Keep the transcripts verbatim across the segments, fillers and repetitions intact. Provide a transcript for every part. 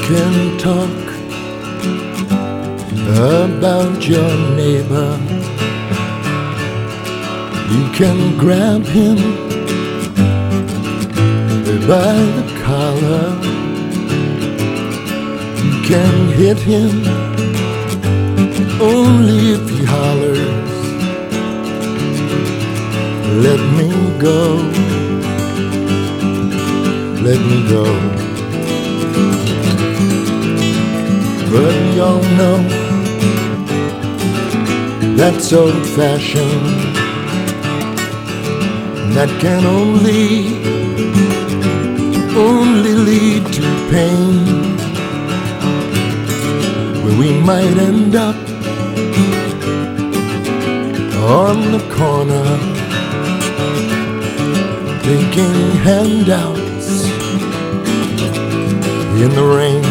can talk about your neighbor. You can grab him by the collar. You can hit him only if he hollers. Let me go, let me go. But we all know that's old-fashioned. That can only, only lead to pain, where we might end up on the corner taking handouts in the rain.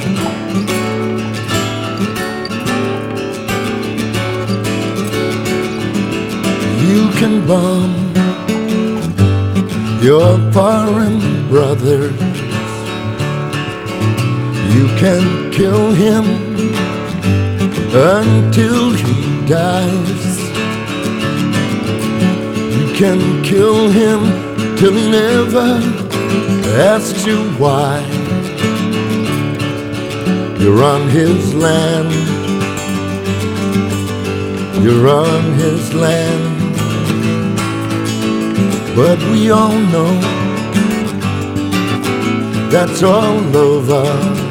You can bomb your foreign brothers. You can kill him until he dies. You can kill him till he never asks you why. You're on his land. You're on his land. But we all know that's all over,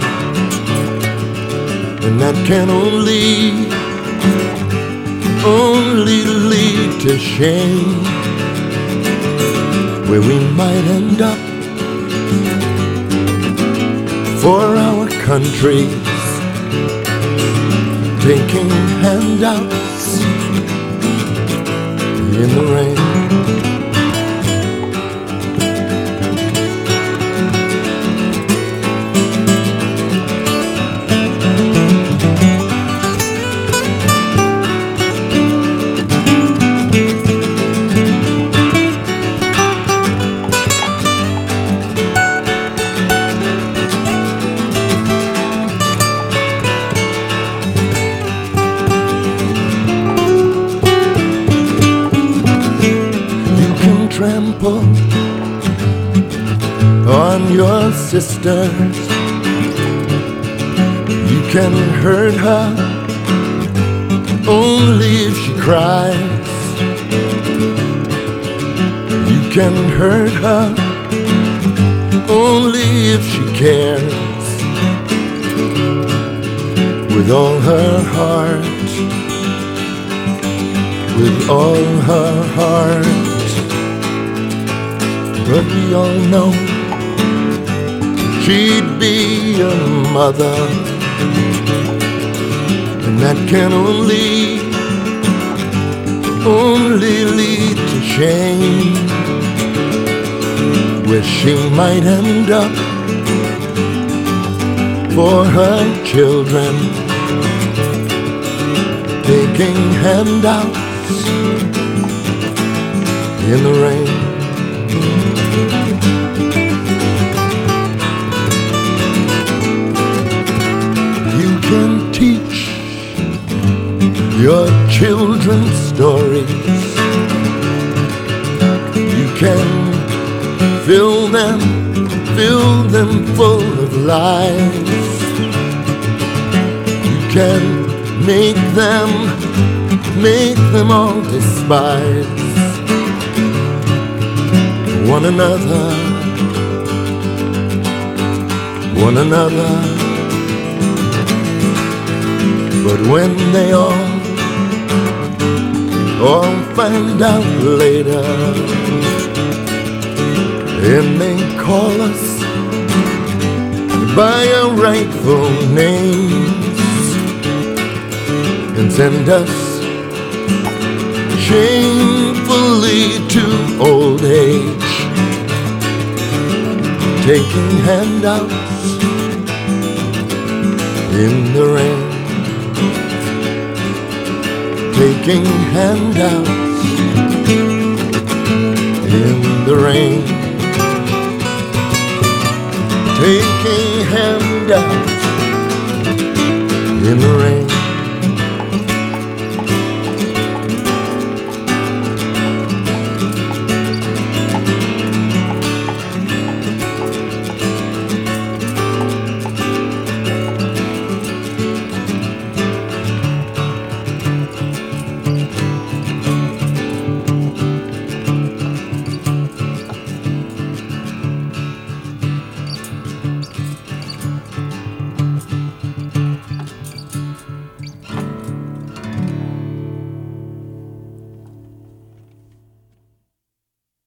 and that can only, only lead to shame, where we might end up for our countries taking handouts in the rain. Trample on your sisters. You can hurt her only if she cries. You can hurt her only if she cares with all her heart, with all her heart. But we all know she'd be a mother, and that can only, only lead to shame, where she might end up for her children taking handouts in the rain. You can teach your children stories. You can fill them, fill them full of lies. You can make them, make them all despise one another, one another. But when they all, all find out later, and they call us by our rightful names and send us shamefully to old age, taking handouts in the rain, taking handouts in the rain, taking handouts doubt in the rain.